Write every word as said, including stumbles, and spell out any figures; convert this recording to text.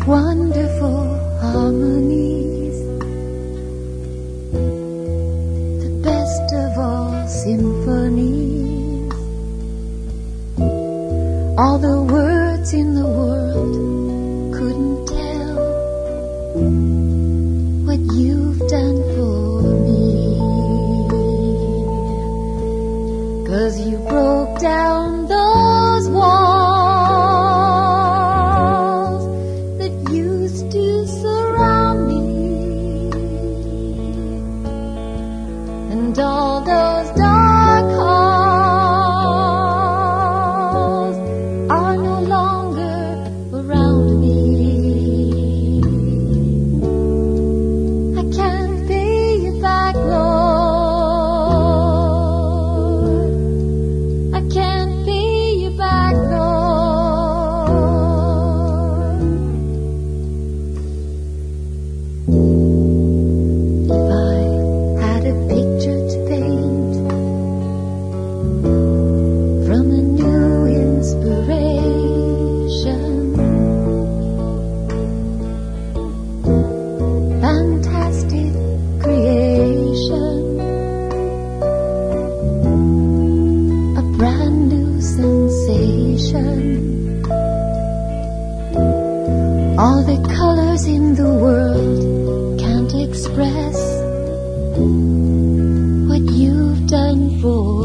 wonderful harmonies, the best of all symphonies. All the words in the world couldn't tell what you've done for me, 'cause you broke down those walls that used to surround me, and all those dark halls are no longer around me. I can't pay you back, Lord. I can't pay you back, Lord. If I had a picture to paint from a new inspiration, fantastic creation, a brand new sensation, all the colors in the world can't express what you've done for